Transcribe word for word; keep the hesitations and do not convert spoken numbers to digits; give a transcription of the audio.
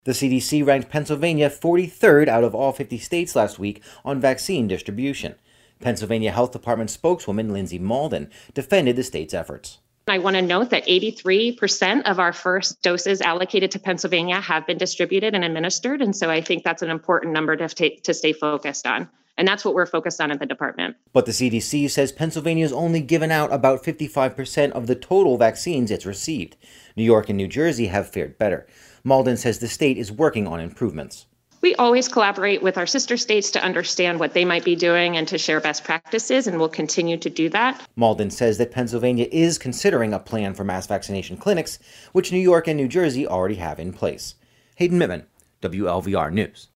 The C D C ranked Pennsylvania forty-third out of all fifty states last week on vaccine distribution. Pennsylvania Health Department spokeswoman Lindsay Maldon defended the state's efforts. I want to note that eighty-three percent of our first doses allocated to Pennsylvania have been distributed and administered, and so I think that's an important number to, take, to stay focused on. And that's what we're focused on at the department. But the C D C says Pennsylvania's only given out about fifty-five percent of the total vaccines it's received. New York and New Jersey have fared better. Maldon says the state is working on improvements. We always collaborate with our sister states to understand what they might be doing and to share best practices, and we'll continue to do that. Maldon says that Pennsylvania is considering a plan for mass vaccination clinics, which New York and New Jersey already have in place. Hayden Mittman, W L V R News.